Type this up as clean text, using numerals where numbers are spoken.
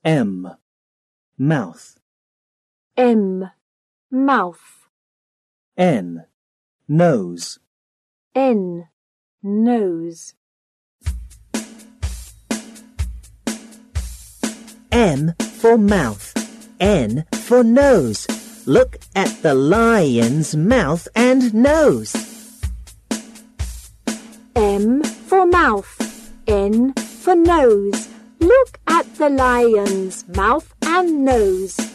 M. Mouth. M. Mouth. N. Nose. N. Nose. M for mouth, N for nose. Look at the lion's mouth and nose. M for mouth, N for nose. Look at the lion's mouth and nose.